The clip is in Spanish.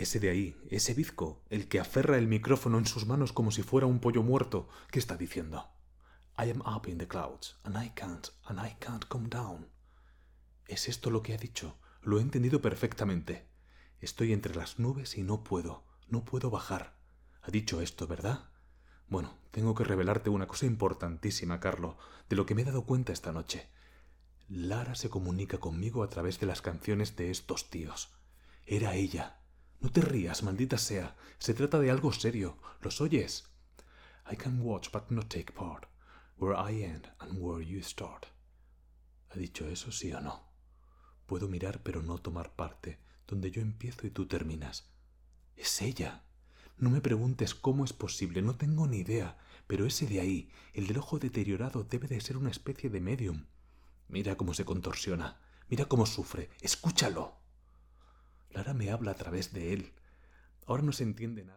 Ese de ahí, ese bizco, el que aferra el micrófono en sus manos como si fuera un pollo muerto, ¿qué está diciendo? I am up in the clouds, and I can't come down. ¿Es esto lo que ha dicho? Lo he entendido perfectamente. Estoy entre las nubes y no puedo bajar. Ha dicho esto, ¿verdad? Bueno, tengo que revelarte una cosa importantísima, Carlo, de lo que me he dado cuenta esta noche. Lara se comunica conmigo a través de las canciones de estos tíos. Era ella. No te rías, maldita sea. Se trata de algo serio. ¿Los oyes? I can watch but not take part. Where I end and where you start. ¿Ha dicho eso, sí o no? Puedo mirar pero no tomar parte, donde yo empiezo y tú terminas. Es ella. No me preguntes cómo es posible, no tengo ni idea, pero ese de ahí, el del ojo deteriorado, debe de ser una especie de medium. Mira cómo se contorsiona, mira cómo sufre, escúchalo. Lara me habla a través de él. Ahora no se entiende nada.